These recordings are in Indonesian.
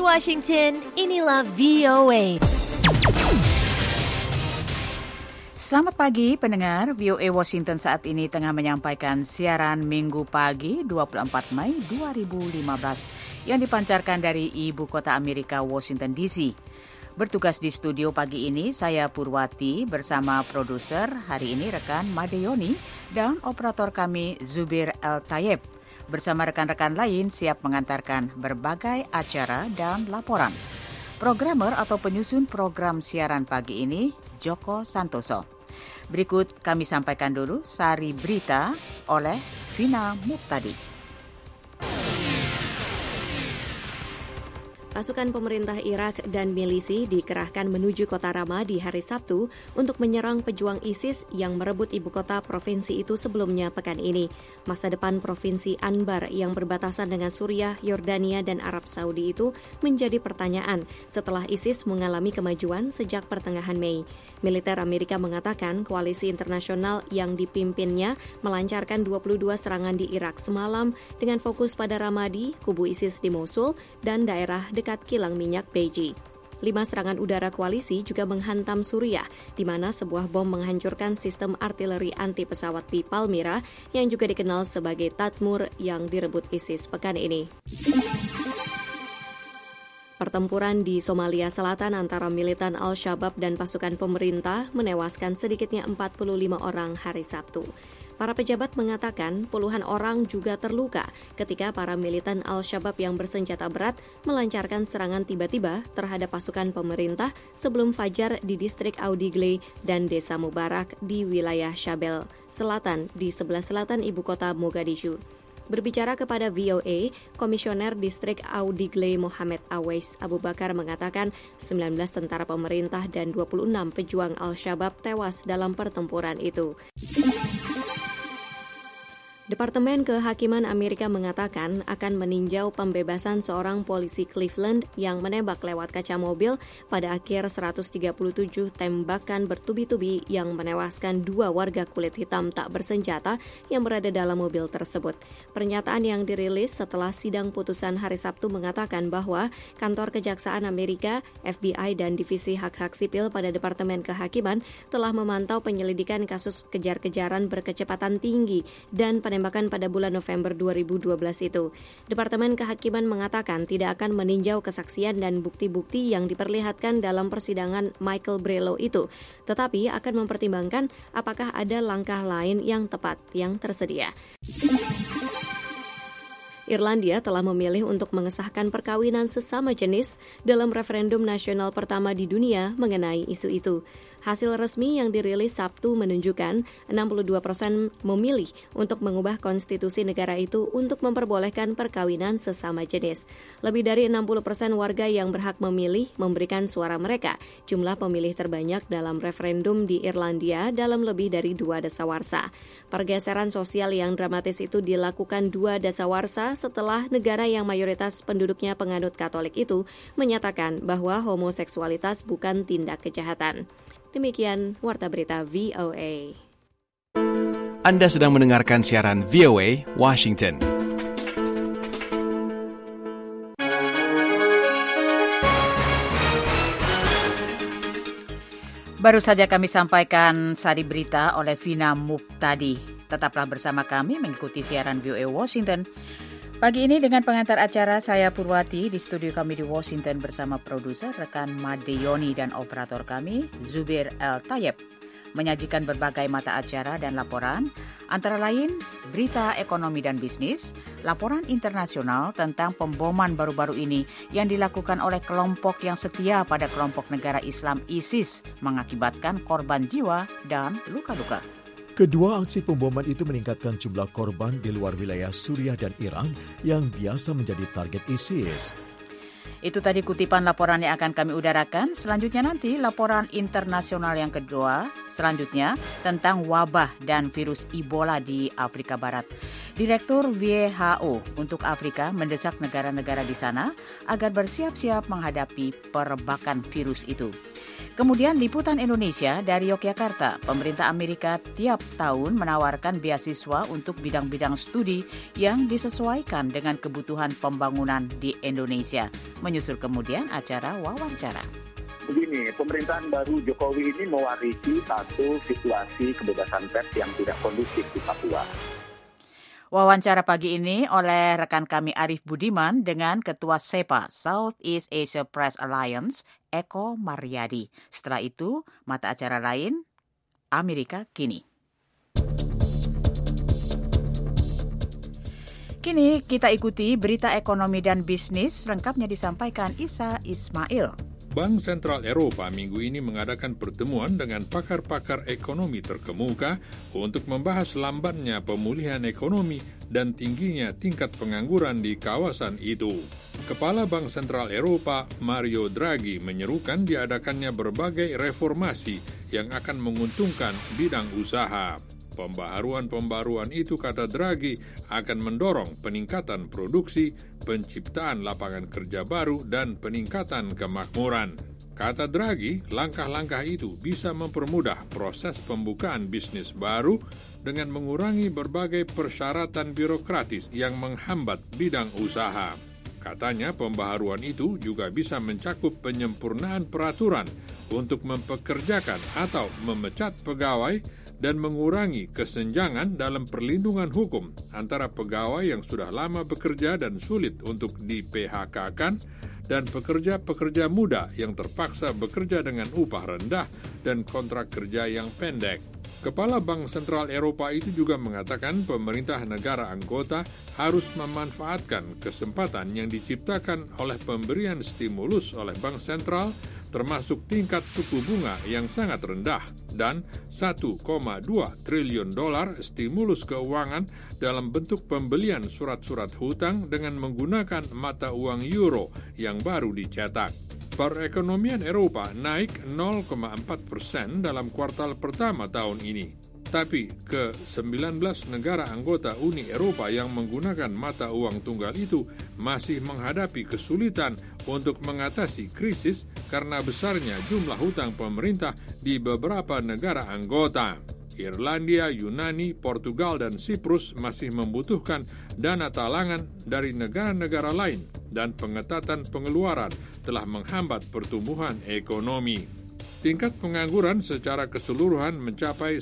Washington, inilah VOA. Selamat pagi pendengar, VOA Washington saat ini tengah menyampaikan siaran Minggu pagi 24 Mei 2015 yang dipancarkan dari Ibu Kota Amerika, Washington DC. Bertugas di studio pagi ini saya Purwati bersama produser hari ini rekan Madeyoni dan operator kami Zubir El-Tayeb. Bersama rekan-rekan lain siap mengantarkan berbagai acara dan laporan. Programmer atau penyusun program siaran pagi ini Joko Santoso. Berikut kami sampaikan dulu sari berita oleh Vina Muktadi. Pasukan pemerintah Irak dan milisi dikerahkan menuju kota Rama di hari Sabtu untuk menyerang pejuang ISIS yang merebut ibu kota provinsi itu sebelumnya pekan ini. Masa depan provinsi Anbar yang berbatasan dengan Suriah, Yordania, dan Arab Saudi itu menjadi pertanyaan setelah ISIS mengalami kemajuan sejak pertengahan Mei. Militer Amerika mengatakan koalisi internasional yang dipimpinnya melancarkan 22 serangan di Irak semalam dengan fokus pada Ramadi, kubu ISIS di Mosul, dan daerah dekat kilang minyak Beji. 5 serangan udara koalisi juga menghantam Suriah, di mana sebuah bom menghancurkan sistem artileri anti pesawat di Palmyra yang juga dikenal sebagai Tadmur yang direbut ISIS pekan ini. Pertempuran di Somalia Selatan antara militan Al-Shabaab dan pasukan pemerintah menewaskan sedikitnya 45 orang hari Sabtu. Para pejabat mengatakan puluhan orang juga terluka ketika para militan Al-Shabaab yang bersenjata berat melancarkan serangan tiba-tiba terhadap pasukan pemerintah sebelum fajar di distrik Audigle dan Desa Mubarak di wilayah Shabelle Selatan di sebelah selatan ibu kota Mogadishu. Berbicara kepada VOA, Komisioner Distrik Audigle Mohamed Awais Abu Bakar mengatakan 19 tentara pemerintah dan 26 pejuang Al-Shabaab tewas dalam pertempuran itu. Departemen Kehakiman Amerika mengatakan akan meninjau pembebasan seorang polisi Cleveland yang menembak lewat kaca mobil pada akhir 137 tembakan bertubi-tubi yang menewaskan 2 warga kulit hitam tak bersenjata yang berada dalam mobil tersebut. Pernyataan yang dirilis setelah sidang putusan hari Sabtu mengatakan bahwa kantor Kejaksaan Amerika, FBI, dan Divisi Hak-Hak Sipil pada Departemen Kehakiman telah memantau penyelidikan kasus kejar-kejaran berkecepatan tinggi dan penembakan pada bulan November 2012 itu. Departemen Kehakiman mengatakan tidak akan meninjau kesaksian dan bukti-bukti yang diperlihatkan dalam persidangan Michael Brello itu, tetapi akan mempertimbangkan apakah ada langkah lain yang tepat yang tersedia. Irlandia telah memilih untuk mengesahkan perkawinan sesama jenis dalam referendum nasional pertama di dunia mengenai isu itu. Hasil resmi yang dirilis Sabtu menunjukkan 62% memilih untuk mengubah konstitusi negara itu untuk memperbolehkan perkawinan sesama jenis. Lebih dari 60% warga yang berhak memilih memberikan suara mereka, jumlah pemilih terbanyak dalam referendum di Irlandia dalam lebih dari 2 dasawarsa. Pergeseran sosial yang dramatis itu dilakukan 2 dasawarsa setelah negara yang mayoritas penduduknya penganut Katolik itu menyatakan bahwa homoseksualitas bukan tindak kejahatan. Demikian Warta Berita VOA. Anda sedang mendengarkan siaran VOA Washington. Baru saja kami sampaikan sari berita oleh Vina Muktadi. Tetaplah bersama kami mengikuti siaran VOA Washington. Pagi ini dengan pengantar acara saya Purwati di studio kami di Washington bersama produser rekan Madeyoni dan operator kami Zubir El-Tayeb menyajikan berbagai mata acara dan laporan antara lain berita ekonomi dan bisnis, laporan internasional tentang pemboman baru-baru ini yang dilakukan oleh kelompok yang setia pada kelompok negara Islam ISIS mengakibatkan korban jiwa dan luka-luka. Kedua aksi pemboman itu meningkatkan jumlah korban di luar wilayah Suriah dan Iran yang biasa menjadi target ISIS. Itu tadi kutipan laporan yang akan kami udarakan. Selanjutnya nanti laporan internasional yang kedua. Selanjutnya tentang wabah dan virus Ebola di Afrika Barat. Direktur WHO untuk Afrika mendesak negara-negara di sana agar bersiap-siap menghadapi perebakan virus itu. Kemudian liputan Indonesia dari Yogyakarta. Pemerintah Amerika tiap tahun menawarkan beasiswa untuk bidang-bidang studi yang disesuaikan dengan kebutuhan pembangunan di Indonesia. Menyusul kemudian acara wawancara. Begini, pemerintahan baru Jokowi ini mewarisi satu situasi kebebasan pers yang tidak kondusif di Papua. Wawancara pagi ini oleh rekan kami Arif Budiman dengan Ketua SEPA, Southeast Asia Press Alliance, Eko Maryadi. Setelah itu, mata acara lain, Amerika Kini. Kini kita ikuti berita ekonomi dan bisnis, lengkapnya disampaikan Isa Ismail. Bank Sentral Eropa minggu ini mengadakan pertemuan dengan pakar-pakar ekonomi terkemuka untuk membahas lambannya pemulihan ekonomi dan tingginya tingkat pengangguran di kawasan itu. Kepala Bank Sentral Eropa, Mario Draghi, menyerukan diadakannya berbagai reformasi yang akan menguntungkan bidang usaha. Pembaharuan itu, kata Draghi, akan mendorong peningkatan produksi, penciptaan lapangan kerja baru, dan peningkatan kemakmuran. Kata Draghi, langkah-langkah itu bisa mempermudah proses pembukaan bisnis baru dengan mengurangi berbagai persyaratan birokratis yang menghambat bidang usaha. Katanya pembaharuan itu juga bisa mencakup penyempurnaan peraturan untuk mempekerjakan atau memecat pegawai dan mengurangi kesenjangan dalam perlindungan hukum antara pegawai yang sudah lama bekerja dan sulit untuk di-PHK-kan dan pekerja-pekerja muda yang terpaksa bekerja dengan upah rendah dan kontrak kerja yang pendek. Kepala Bank Sentral Eropa itu juga mengatakan pemerintah negara anggota harus memanfaatkan kesempatan yang diciptakan oleh pemberian stimulus oleh Bank Sentral, termasuk tingkat suku bunga yang sangat rendah dan 1,2 triliun dolar stimulus keuangan dalam bentuk pembelian surat-surat hutang dengan menggunakan mata uang euro yang baru dicetak. Perekonomian Eropa naik 0,4% dalam kuartal pertama tahun ini. Tapi ke-19 negara anggota Uni Eropa yang menggunakan mata uang tunggal itu masih menghadapi kesulitan untuk mengatasi krisis karena besarnya jumlah hutang pemerintah di beberapa negara anggota. Irlandia, Yunani, Portugal, dan Siprus masih membutuhkan dana talangan dari negara-negara lain dan pengetatan pengeluaran telah menghambat pertumbuhan ekonomi. Tingkat pengangguran secara keseluruhan mencapai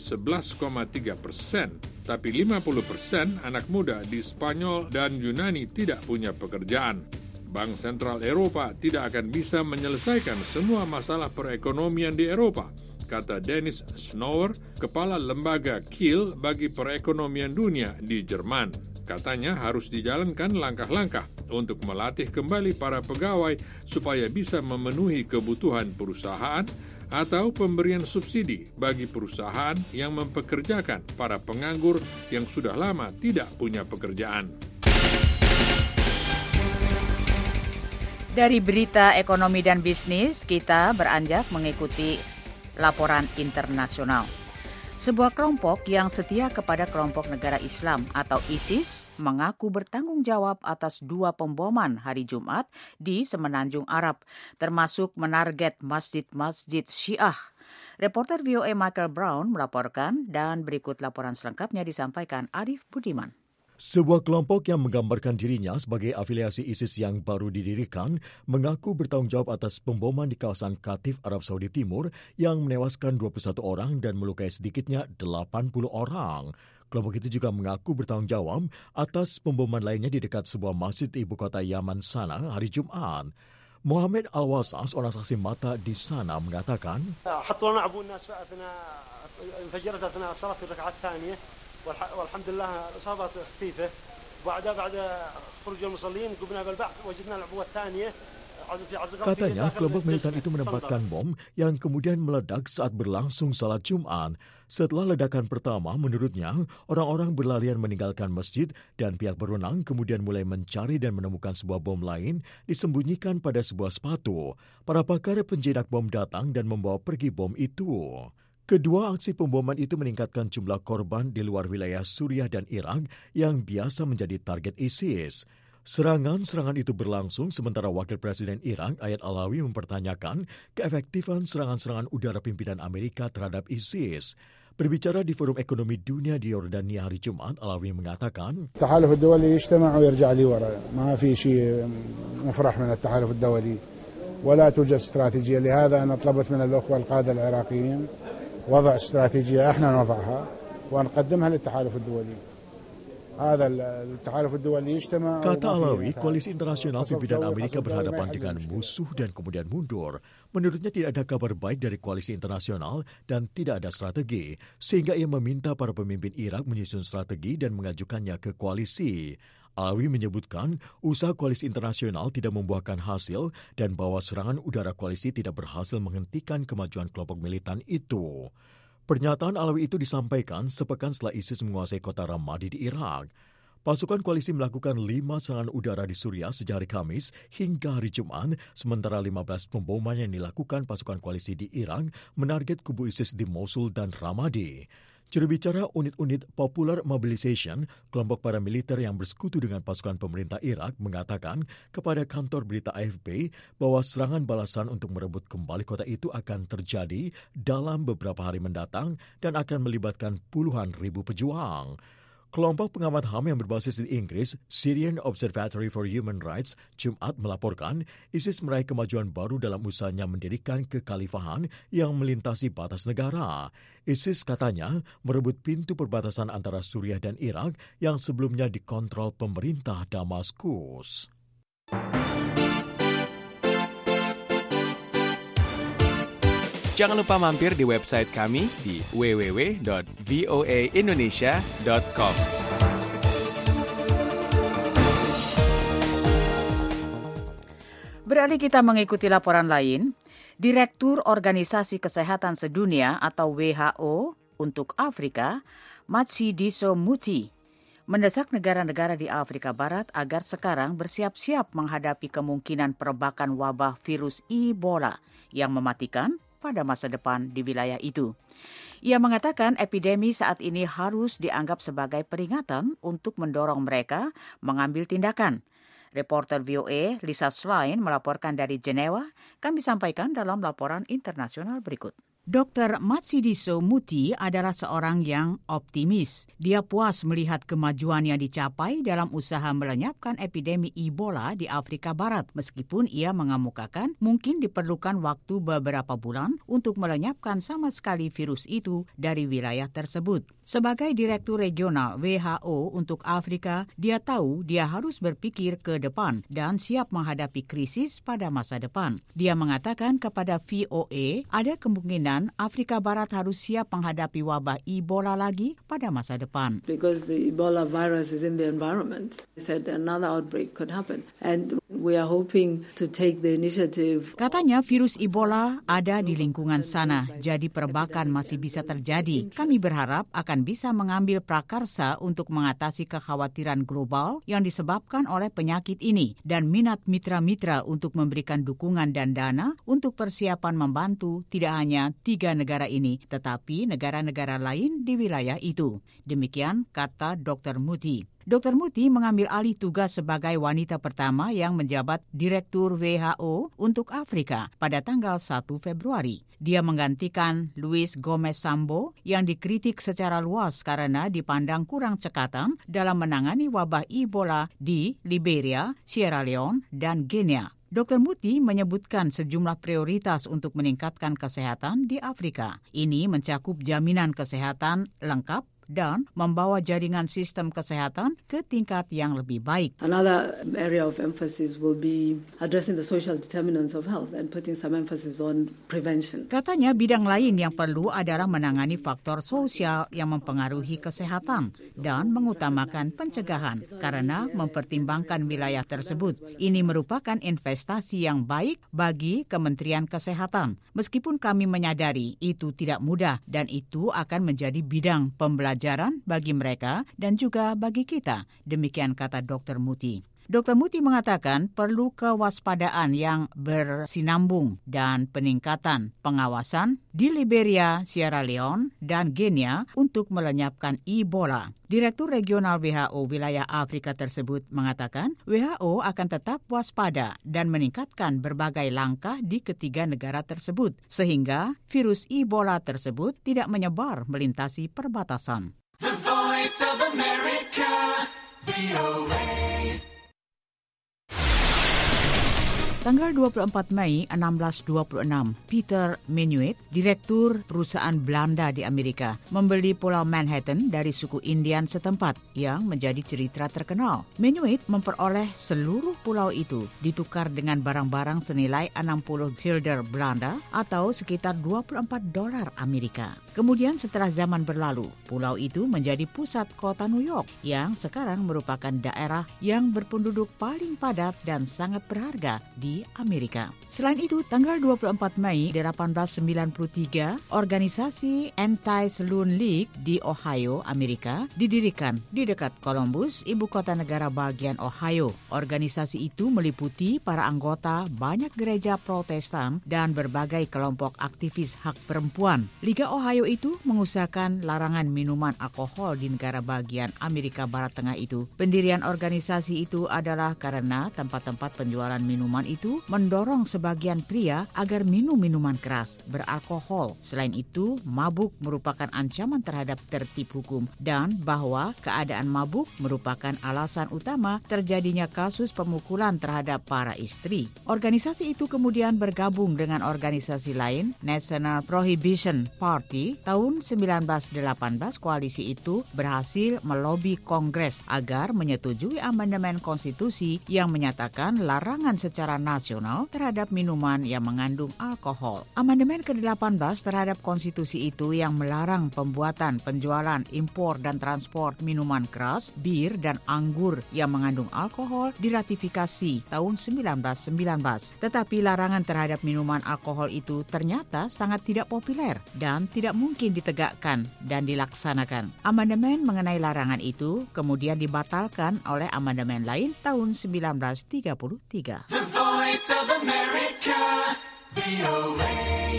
11,3%, tapi 50% anak muda di Spanyol dan Yunani tidak punya pekerjaan. Bank Sentral Eropa tidak akan bisa menyelesaikan semua masalah perekonomian di Eropa, kata Dennis Schnower, kepala lembaga Kiel bagi perekonomian dunia di Jerman. Katanya harus dijalankan langkah-langkah untuk melatih kembali para pegawai supaya bisa memenuhi kebutuhan perusahaan atau pemberian subsidi bagi perusahaan yang mempekerjakan para penganggur yang sudah lama tidak punya pekerjaan. Dari berita ekonomi dan bisnis, kita beranjak mengikuti laporan internasional. Sebuah kelompok yang setia kepada kelompok negara Islam atau ISIS mengaku bertanggung jawab atas 2 pemboman hari Jumat di Semenanjung Arab, termasuk menarget masjid-masjid Syiah. Reporter VOA Michael Brown melaporkan dan berikut laporan selengkapnya disampaikan Arif Budiman. Sebuah kelompok yang menggambarkan dirinya sebagai afiliasi ISIS yang baru didirikan mengaku bertanggung jawab atas pemboman di kawasan Qatif, Arab Saudi Timur yang menewaskan 21 orang dan melukai sedikitnya 80 orang. Kelompok itu juga mengaku bertanggung jawab atas pemboman lainnya di dekat sebuah masjid di ibu kota Yaman sana hari Jumat. Muhammad Al-Wasa, seorang saksi mata di sana, mengatakan, والحمد لله الإصابات خفيفة بعد خروج المصلين قمنا بالبحث وجدنا العبوة الثانية. Katanya kelompok militan itu menempatkan bom yang kemudian meledak saat berlangsung salat Jumat. Setelah ledakan pertama, menurutnya, orang-orang berlarian meninggalkan masjid dan pihak berwenang kemudian mulai mencari dan menemukan sebuah bom lain disembunyikan pada sebuah sepatu. Para pakar penjinak bom datang dan membawa pergi bom itu. Kedua aksi pemboman itu meningkatkan jumlah korban di luar wilayah Suriah dan Irak yang biasa menjadi target ISIS. Serangan-serangan itu berlangsung sementara Wakil Presiden Irak Ayat Alawi mempertanyakan keefektifan serangan-serangan udara pimpinan Amerika terhadap ISIS. Berbicara di Forum Ekonomi Dunia di Yordania hari Jumat, Alawi mengatakan, التحالف الدولي يجتمع ويرجع لي ورا، ما في شيء مفرح من التحالف الدولي ولا توجد استراتيجية، لهذا أنا طلبت من الأخوة القادة العراقيين وضع استراتيجية احنا نضعها ونقدمها للتحالف الدولي. Kata Alawi, koalisi internasional pimpinan Amerika berhadapan dengan musuh dan kemudian mundur. Menurutnya tidak ada kabar baik dari koalisi internasional dan tidak ada strategi, sehingga ia meminta para pemimpin Irak menyusun strategi dan mengajukannya ke koalisi. Alawi menyebutkan usaha koalisi internasional tidak membuahkan hasil dan bahwa serangan udara koalisi tidak berhasil menghentikan kemajuan kelompok militan itu. Pernyataan Alawi itu disampaikan sepekan setelah ISIS menguasai kota Ramadi di Irak. Pasukan koalisi melakukan 5 serangan udara di Suriah sejak hari Kamis hingga hari Jumat, sementara 15 pemboman yang dilakukan pasukan koalisi di Irak menarget kubu ISIS di Mosul dan Ramadi. Juru bicara unit-unit Popular Mobilization, kelompok paramiliter yang bersekutu dengan pasukan pemerintah Irak, mengatakan kepada kantor berita AFP bahwa serangan balasan untuk merebut kembali kota itu akan terjadi dalam beberapa hari mendatang dan akan melibatkan puluhan ribu pejuang. Kelompok pengamat HAM yang berbasis di Inggris, Syrian Observatory for Human Rights, Jumat melaporkan ISIS meraih kemajuan baru dalam usahanya mendirikan kekhalifahan yang melintasi batas negara. ISIS katanya merebut pintu perbatasan antara Suriah dan Irak yang sebelumnya dikontrol pemerintah Damaskus. Jangan lupa mampir di website kami di www.voaindonesia.com. Beralih kita mengikuti laporan lain, Direktur Organisasi Kesehatan Sedunia atau WHO untuk Afrika, Matshidiso Moeti, mendesak negara-negara di Afrika Barat agar sekarang bersiap-siap menghadapi kemungkinan perbakan wabah virus Ebola yang mematikan pada masa depan di wilayah itu. Ia mengatakan epidemi saat ini harus dianggap sebagai peringatan untuk mendorong mereka mengambil tindakan. Reporter VOA Lisa Schlein melaporkan dari Jenewa. Kami sampaikan dalam laporan internasional berikut. Dr. Matshidiso Moeti adalah seorang yang optimis. Dia puas melihat kemajuan yang dicapai dalam usaha melenyapkan epidemi Ebola di Afrika Barat, meskipun ia mengemukakan mungkin diperlukan waktu beberapa bulan untuk melenyapkan sama sekali virus itu dari wilayah tersebut. Sebagai Direktur Regional WHO untuk Afrika, dia tahu dia harus berpikir ke depan dan siap menghadapi krisis pada masa depan. Dia mengatakan kepada VOA ada kemungkinan Afrika Barat harus siap menghadapi wabah Ebola lagi pada masa depan. Because the Ebola virus is in the environment, he said another outbreak could happen. And we are hoping to take the initiative. Katanya virus Ebola ada di lingkungan sana, jadi perbakan masih bisa terjadi. Kami berharap akan bisa mengambil prakarsa untuk mengatasi kekhawatiran global yang disebabkan oleh penyakit ini dan minat mitra-mitra untuk memberikan dukungan dan dana untuk persiapan membantu tidak hanya 3 negara ini, tetapi negara-negara lain di wilayah itu. Demikian kata Dr. Moeti. Dr. Moeti mengambil alih tugas sebagai wanita pertama yang menjabat Direktur WHO untuk Afrika pada tanggal 1 Februari. Dia menggantikan Luis Gomez Sambo yang dikritik secara luas karena dipandang kurang cekatan dalam menangani wabah Ebola di Liberia, Sierra Leone, dan Guinea. Dr. Moeti menyebutkan sejumlah prioritas untuk meningkatkan kesehatan di Afrika. Ini mencakup jaminan kesehatan lengkap dan membawa jaringan sistem kesehatan ke tingkat yang lebih baik. Another area of emphasis will be addressing the social determinants of health and putting some emphasis on prevention. Katanya bidang lain yang perlu adalah menangani faktor sosial yang mempengaruhi kesehatan dan mengutamakan pencegahan karena mempertimbangkan wilayah tersebut. Ini merupakan investasi yang baik bagi Kementerian Kesehatan. Meskipun kami menyadari itu tidak mudah dan itu akan menjadi bidang pembelajaran bagi mereka dan juga bagi kita. Demikian kata Dr. Moeti. Dr. Muti mengatakan perlu kewaspadaan yang bersinambung dan peningkatan pengawasan di Liberia, Sierra Leone, dan Guinea untuk melenyapkan Ebola. Direktur Regional WHO wilayah Afrika tersebut mengatakan WHO akan tetap waspada dan meningkatkan berbagai langkah di ketiga negara tersebut sehingga virus Ebola tersebut tidak menyebar melintasi perbatasan. The Voice of America, VOA. Tanggal 24 Mei 1626, Peter Minuit, direktur perusahaan Belanda di Amerika, membeli Pulau Manhattan dari suku Indian setempat yang menjadi cerita terkenal. Minuit memperoleh seluruh pulau itu ditukar dengan barang-barang senilai 60 guilder Belanda atau sekitar $24 Amerika. Kemudian setelah zaman berlalu, pulau itu menjadi pusat kota New York yang sekarang merupakan daerah yang berpenduduk paling padat dan sangat berharga di Amerika. Selain itu, tanggal 24 Mei 1893, organisasi Anti-Saloon League di Ohio, Amerika, didirikan di dekat Columbus, ibu kota negara bagian Ohio. Organisasi itu meliputi para anggota banyak gereja Protestan dan berbagai kelompok aktivis hak perempuan. Liga Ohio itu mengusahakan larangan minuman alkohol di negara bagian Amerika Barat Tengah itu. Pendirian organisasi itu adalah karena tempat-tempat penjualan minuman itu mendorong sebagian pria agar minum minuman keras beralkohol. Selain itu, mabuk merupakan ancaman terhadap tertib hukum dan bahwa keadaan mabuk merupakan alasan utama terjadinya kasus pemukulan terhadap para istri. Organisasi itu kemudian bergabung dengan organisasi lain, National Prohibition Party. Tahun 1918, koalisi itu berhasil melobi Kongres agar menyetujui amandemen konstitusi yang menyatakan larangan secara nasional terhadap minuman yang mengandung alkohol. Amandemen ke-18 terhadap konstitusi itu yang melarang pembuatan, penjualan, impor, dan transport minuman keras, bir, dan anggur yang mengandung alkohol diratifikasi tahun 1919. Tetapi larangan terhadap minuman alkohol itu ternyata sangat tidak populer dan tidak mungkin ditegakkan dan dilaksanakan. Amandemen mengenai larangan itu kemudian dibatalkan oleh amandemen lain tahun 1933. The Voice of America, VOA.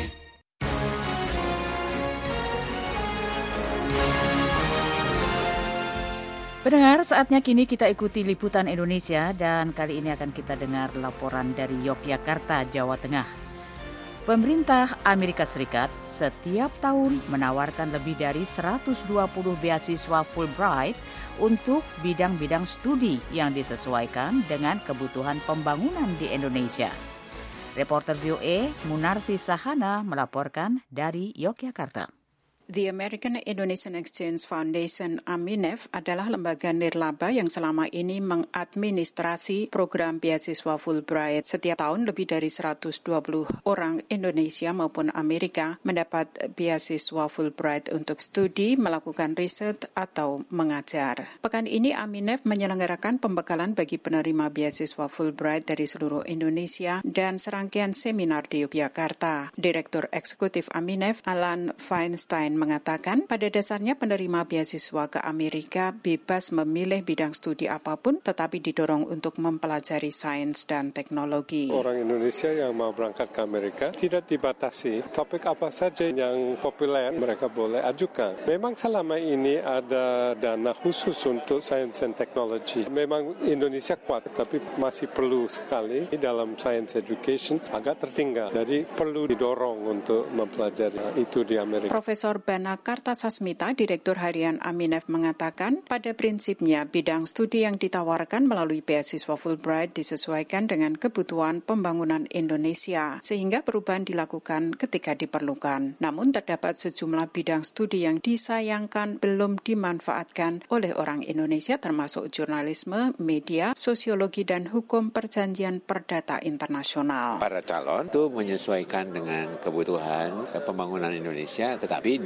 Pendengar, saatnya kini kita ikuti liputan Indonesia dan kali ini akan kita dengar laporan dari Yogyakarta, Jawa Tengah. Pemerintah Amerika Serikat setiap tahun menawarkan lebih dari 120 beasiswa Fulbright untuk bidang-bidang studi yang disesuaikan dengan kebutuhan pembangunan di Indonesia. Reporter VOA Munarsi Sahana melaporkan dari Yogyakarta. The American Indonesian Exchange Foundation (AMINEF) adalah lembaga nirlaba yang selama ini mengadministrasi program beasiswa Fulbright. Setiap tahun lebih dari 120 orang Indonesia maupun Amerika mendapat beasiswa Fulbright untuk studi, melakukan riset, atau mengajar. Pekan ini AMINEF menyelenggarakan pembekalan bagi penerima beasiswa Fulbright dari seluruh Indonesia dan serangkaian seminar di Yogyakarta. Direktur Eksekutif AMINEF, Alan Feinstein, mengatakan pada dasarnya penerima beasiswa ke Amerika bebas memilih bidang studi apapun tetapi didorong untuk mempelajari sains dan teknologi. Orang Indonesia yang mau berangkat ke Amerika tidak dibatasi topik apa saja yang populer mereka boleh ajukan. Memang selama ini ada dana khusus untuk sains dan teknologi. Memang Indonesia kuat tapi masih perlu sekali dalam science education agak tertinggal. Jadi perlu didorong untuk mempelajari itu di Amerika. Profesor Bana Kartasasmita, Direktur Harian AMINEF, mengatakan pada prinsipnya bidang studi yang ditawarkan melalui beasiswa Fulbright disesuaikan dengan kebutuhan pembangunan Indonesia, sehingga perubahan dilakukan ketika diperlukan. Namun terdapat sejumlah bidang studi yang disayangkan belum dimanfaatkan oleh orang Indonesia termasuk jurnalisme, media, sosiologi, dan hukum perjanjian perdata internasional. Para calon itu menyesuaikan dengan kebutuhan pembangunan Indonesia, tetapi di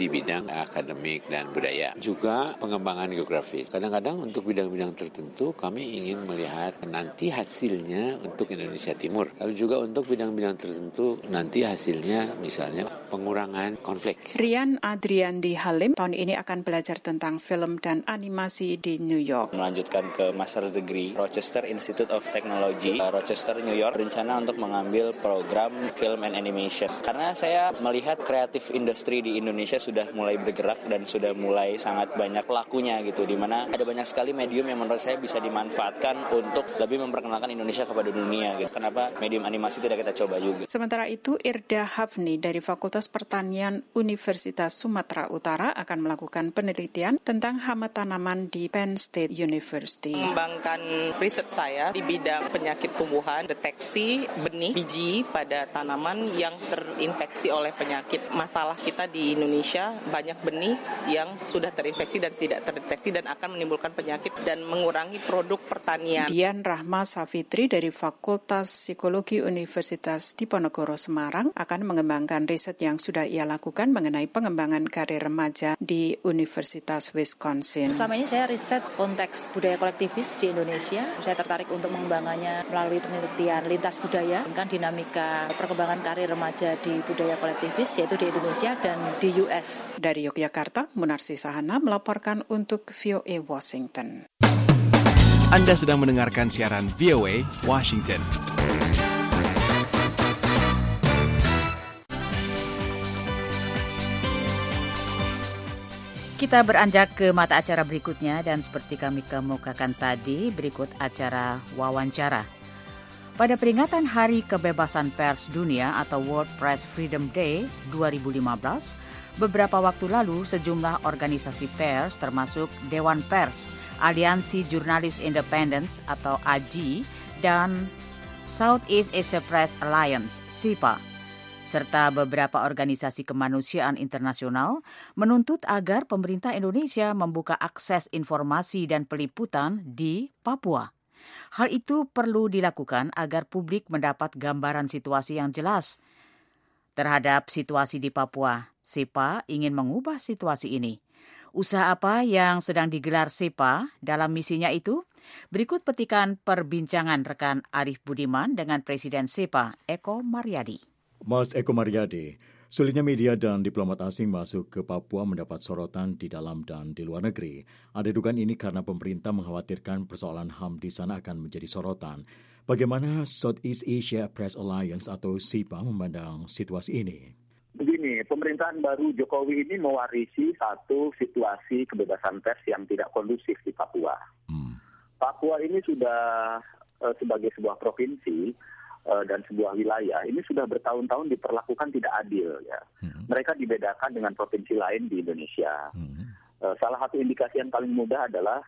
di bidang akademik dan budaya. Juga pengembangan geografis. Kadang-kadang untuk bidang-bidang tertentu kami ingin melihat nanti hasilnya untuk Indonesia Timur. Lalu juga untuk bidang-bidang tertentu nanti hasilnya misalnya pengurangan konflik. Rian Adriandi Halim tahun ini akan belajar tentang film dan animasi di New York. Melanjutkan ke Master Degree Rochester Institute of Technology, Rochester, New York. Rencana untuk mengambil program film and animation. Karena saya melihat kreatif industri di Indonesia sudah mulai bergerak dan sudah mulai sangat banyak lakunya gitu, di mana ada banyak sekali medium yang menurut saya bisa dimanfaatkan untuk lebih memperkenalkan Indonesia kepada dunia gitu. Kenapa medium animasi tidak kita coba juga? Sementara itu, Irda Hafni dari Fakultas Pertanian Universitas Sumatera Utara akan melakukan penelitian tentang hama tanaman di Penn State University. Mengembangkan riset saya di bidang penyakit tumbuhan, deteksi benih, biji pada tanaman yang terinfeksi oleh penyakit. Masalah kita di Indonesia banyak benih yang sudah terinfeksi dan tidak terdeteksi dan akan menimbulkan penyakit dan mengurangi produk pertanian. Dian Rahma Safitri dari Fakultas Psikologi Universitas Diponegoro Semarang akan mengembangkan riset yang sudah ia lakukan mengenai pengembangan karir remaja di Universitas Wisconsin. Selama ini saya riset konteks budaya kolektivis di Indonesia. Saya tertarik untuk mengembangkannya melalui penelitian lintas budaya, kan dinamika perkembangan karir remaja di budaya kolektivis yaitu di Indonesia dan di US. Dari Yogyakarta, Munarsi Sahana melaporkan untuk VOA Washington. Anda sedang mendengarkan siaran VOA Washington. Kita beranjak ke mata acara berikutnya dan seperti kami kemukakan tadi, berikut acara wawancara. Pada peringatan Hari Kebebasan Pers Dunia atau World Press Freedom Day 2015, beberapa waktu lalu sejumlah organisasi pers termasuk Dewan Pers, Aliansi Jurnalis Independence atau AJI, dan Southeast Asia Press Alliance, SIPA, serta beberapa organisasi kemanusiaan internasional menuntut agar pemerintah Indonesia membuka akses informasi dan peliputan di Papua. Hal itu perlu dilakukan agar publik mendapat gambaran situasi yang jelas terhadap situasi di Papua. SIPA ingin mengubah situasi ini. Usaha apa yang sedang digelar SIPA dalam misinya itu? Berikut petikan perbincangan rekan Arif Budiman dengan Presiden SIPA, Eko Maryadi. Mas Eko Maryadi, sulitnya media dan diplomat asing masuk ke Papua mendapat sorotan di dalam dan di luar negeri. Ada dugaan ini karena pemerintah mengkhawatirkan persoalan HAM di sana akan menjadi sorotan. Bagaimana Southeast Asia Press Alliance atau SIPA memandang situasi ini? Begini, pemerintahan baru Jokowi ini mewarisi satu situasi kebebasan pers yang tidak kondusif di Papua. Papua ini sudah sebagai sebuah provinsi dan sebuah wilayah, ini sudah bertahun-tahun diperlakukan tidak adil. Ya. Mereka dibedakan dengan provinsi lain di Indonesia. Salah satu indikasi yang paling mudah adalah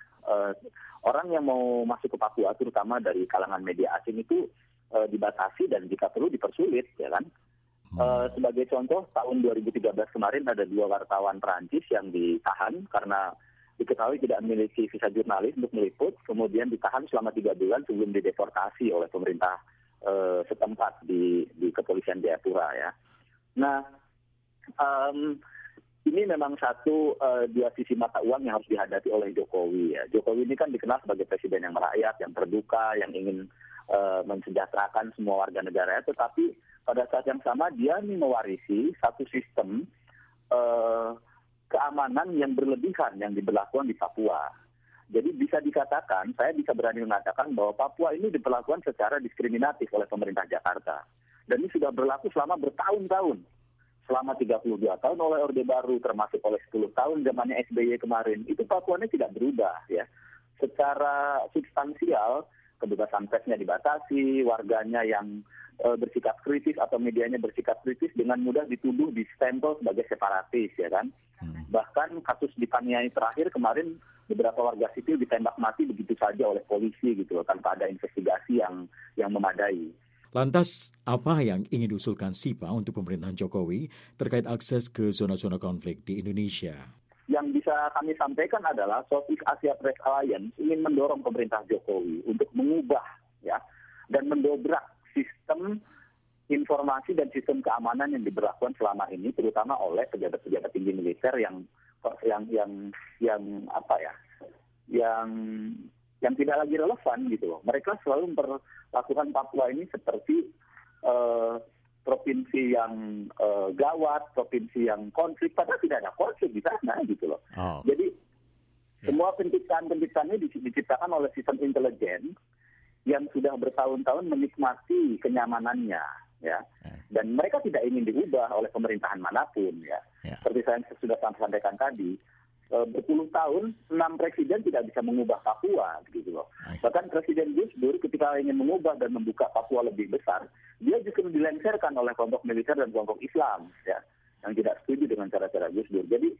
orang yang mau masuk ke Papua, terutama dari kalangan media asing itu dibatasi dan jika perlu dipersulit, ya kan? Sebagai contoh, tahun 2013 kemarin ada 2 wartawan Perancis yang ditahan karena diketahui tidak memiliki visa jurnalis untuk meliput, kemudian ditahan selama 3 bulan sebelum dideportasi oleh pemerintah setempat di kepolisian Jayapura ya. Nah, ini memang satu dua sisi mata uang yang harus dihadapi oleh Jokowi ya. Jokowi ini kan dikenal sebagai presiden yang merakyat, yang terbuka, yang ingin mensejahterakan semua warga negara, tetapi pada saat yang sama dia ini mewarisi satu sistem keamanan yang berlebihan yang diberlakukan di Papua. Jadi bisa dikatakan, saya bisa berani mengatakan bahwa Papua ini diperlakukan secara diskriminatif oleh pemerintah Jakarta. Dan ini sudah berlaku selama bertahun-tahun. Selama 32 tahun oleh Orde Baru, termasuk oleh 10 tahun zamannya SBY kemarin. Itu Papua ini tidak berubah ya. Secara substansial, kebebasan persnya dibatasi, warganya yang bersikap kritis atau medianya bersikap kritis dengan mudah dituduh, distempel sebagai separatis ya kan. Bahkan kasus di Paniai terakhir kemarin beberapa warga sipil ditembak mati begitu saja oleh polisi gitu loh, tanpa ada investigasi yang memadai. Lantas apa yang ingin diusulkan SIPA untuk pemerintahan Jokowi terkait akses ke zona-zona konflik di Indonesia? Yang bisa kami sampaikan adalah Southeast Asia Press Alliance ingin mendorong pemerintah Jokowi untuk mengubah ya dan mendobrak sistem informasi dan sistem keamanan yang diberlakukan selama ini, terutama oleh pejabat-pejabat tinggi militer yang tidak lagi relevan gitu loh. Mereka selalu memperlakukan Papua ini seperti provinsi yang gawat, provinsi yang konflik, padahal tidak ada konflik di sana gitu loh. Jadi semua penciptaan-penciptaannya diciptakan oleh sistem intelijen yang sudah bertahun-tahun menikmati kenyamanannya, ya. Dan mereka tidak ingin diubah oleh pemerintahan manapun, ya. Seperti saya sudah sampaikan tadi, berpuluh tahun 6 presiden tidak bisa mengubah Papua, gitu loh. Bahkan Presiden Gus Dur ketika ingin mengubah dan membuka Papua lebih besar, dia justru dilengsarkan oleh kelompok militer dan kelompok Islam, ya, yang tidak setuju dengan cara-cara Gus Dur. Jadi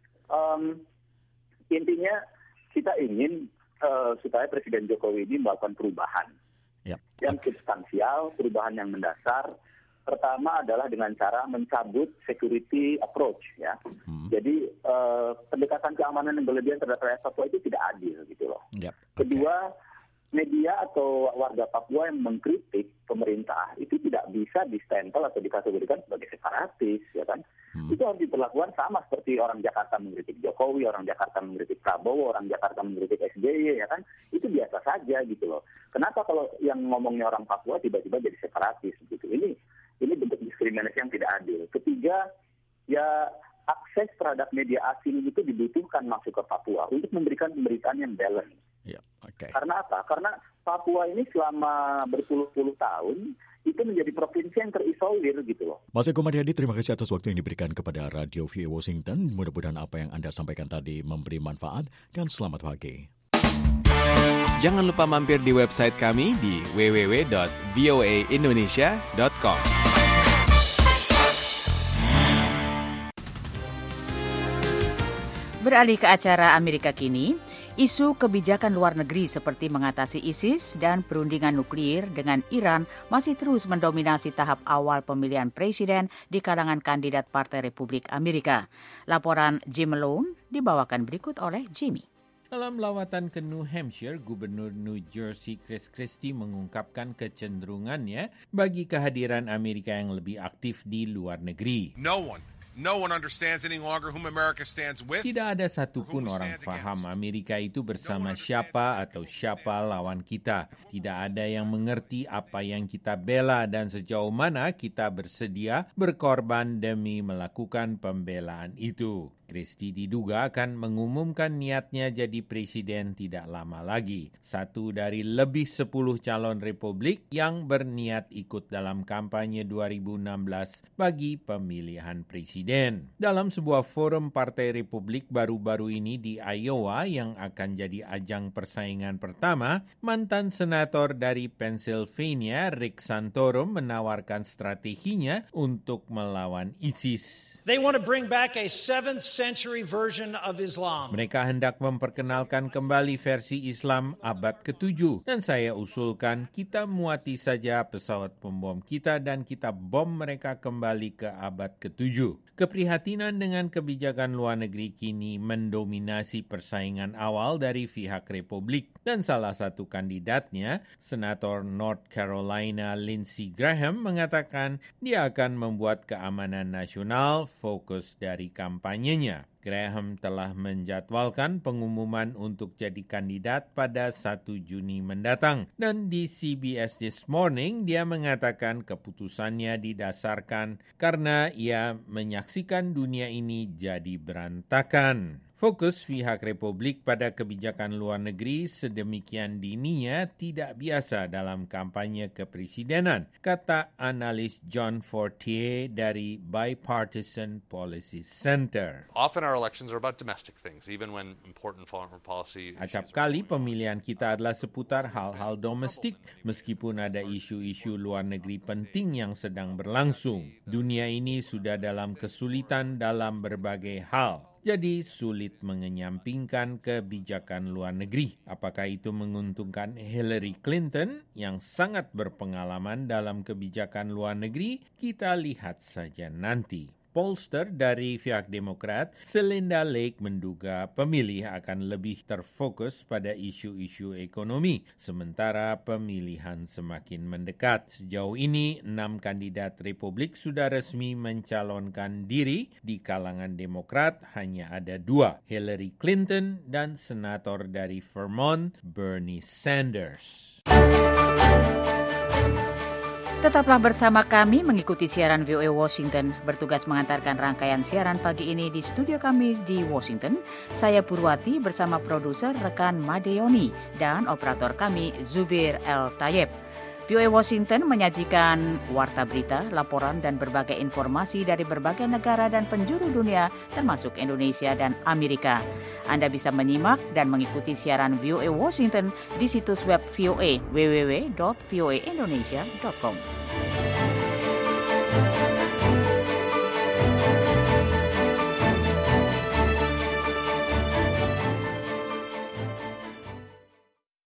intinya kita ingin supaya Presiden Jokowi ini melakukan perubahan yang substansial, perubahan yang mendasar. Pertama adalah dengan cara mencabut security approach, ya. Jadi pendekatan keamanan yang berlebihan terhadap rakyat Papua itu tidak adil, gitu loh. Kedua, media atau warga Papua yang mengkritik pemerintah itu tidak bisa distempel atau dikategorikan sebagai separatis, ya kan? Itu harus diperlakukan sama seperti orang Jakarta mengkritik Jokowi, orang Jakarta mengkritik Prabowo, orang Jakarta mengkritik SBY, ya kan? Itu biasa saja, gitu loh. Kenapa kalau yang ngomongnya orang Papua tiba-tiba jadi separatis, gitu? Ini bentuk diskriminasi yang tidak adil. Ketiga, ya akses terhadap media asing itu dibutuhkan masuk ke Papua untuk memberikan pemberitaan yang balance. Karena apa? Karena Papua ini selama berpuluh-puluh tahun itu menjadi provinsi yang terisolir, gitu loh. Mas Eko Mariadi, terima kasih atas waktu yang diberikan kepada Radio VOA Washington. Mudah-mudahan apa yang Anda sampaikan tadi memberi manfaat dan selamat pagi. Jangan lupa mampir di website kami di www.voaindonesia.com. Beralih ke acara Amerika Kini, isu kebijakan luar negeri seperti mengatasi ISIS dan perundingan nuklir dengan Iran masih terus mendominasi tahap awal pemilihan presiden di kalangan kandidat Partai Republik Amerika. Laporan Jim Malone dibawakan berikut oleh Jimmy. Dalam lawatan ke New Hampshire, Gubernur New Jersey Chris Christie mengungkapkan kecenderungannya bagi kehadiran Amerika yang lebih aktif di luar negeri. No one understands any longer whom America stands with. Tidak ada satupun orang faham Amerika itu bersama siapa atau siapa lawan kita. Tidak ada yang mengerti apa yang kita bela dan sejauh mana kita bersedia berkorban demi melakukan pembelaan itu. Christie diduga akan mengumumkan niatnya jadi presiden tidak lama lagi. Satu dari lebih 10 calon Republik yang berniat ikut dalam kampanye 2016 bagi pemilihan presiden. Dalam sebuah forum Partai Republik baru-baru ini di Iowa yang akan jadi ajang persaingan pertama, mantan senator dari Pennsylvania, Rick Santorum, menawarkan strateginya untuk melawan ISIS. They want to bring back a 7th century version of Islam. Mereka hendak memperkenalkan kembali versi Islam abad ke-7. Dan saya usulkan kita muati saja pesawat pembom kita dan kita bom mereka kembali ke abad ke-7. Keprihatinan dengan kebijakan luar negeri kini mendominasi persaingan awal dari pihak Republik. Dan salah satu kandidatnya, Senator North Carolina Lindsey Graham, mengatakan dia akan membuat keamanan nasional fokus dari kampanyenya. Graham telah menjadwalkan pengumuman untuk jadi kandidat pada 1 Juni mendatang. Dan di CBS This Morning, dia mengatakan keputusannya didasarkan karena ia menyaksikan dunia ini jadi berantakan. Fokus pihak Republik pada kebijakan luar negeri sedemikian dininya tidak biasa dalam kampanye kepresidenan, kata analis John Fortier dari Bipartisan Policy Center. Often our elections are about domestic things, even when important foreign policy. Acap kali pemilihan kita adalah seputar hal-hal domestik, meskipun ada isu-isu luar negeri penting yang sedang berlangsung. Dunia ini sudah dalam kesulitan dalam berbagai hal. Jadi sulit mengenyampingkan kebijakan luar negeri. Apakah itu menguntungkan Hillary Clinton yang sangat berpengalaman dalam kebijakan luar negeri? Kita lihat saja nanti. pollster dari pihak Demokrat, Celinda Lake, menduga pemilih akan lebih terfokus pada isu-isu ekonomi, sementara pemilihan semakin mendekat. Sejauh ini, 6 kandidat Republik sudah resmi mencalonkan diri. Di kalangan Demokrat hanya ada 2, Hillary Clinton dan senator dari Vermont, Bernie Sanders. Tetaplah bersama kami mengikuti siaran VOA Washington. Bertugas mengantarkan rangkaian siaran pagi ini di studio kami di Washington. Saya Purwati bersama produser rekan Madeoni dan operator kami Zubir El Tayeb. VOA Washington menyajikan warta berita, laporan dan berbagai informasi dari berbagai negara dan penjuru dunia termasuk Indonesia dan Amerika. Anda bisa menyimak dan mengikuti siaran VOA Washington di situs web VOA www.voaindonesia.com.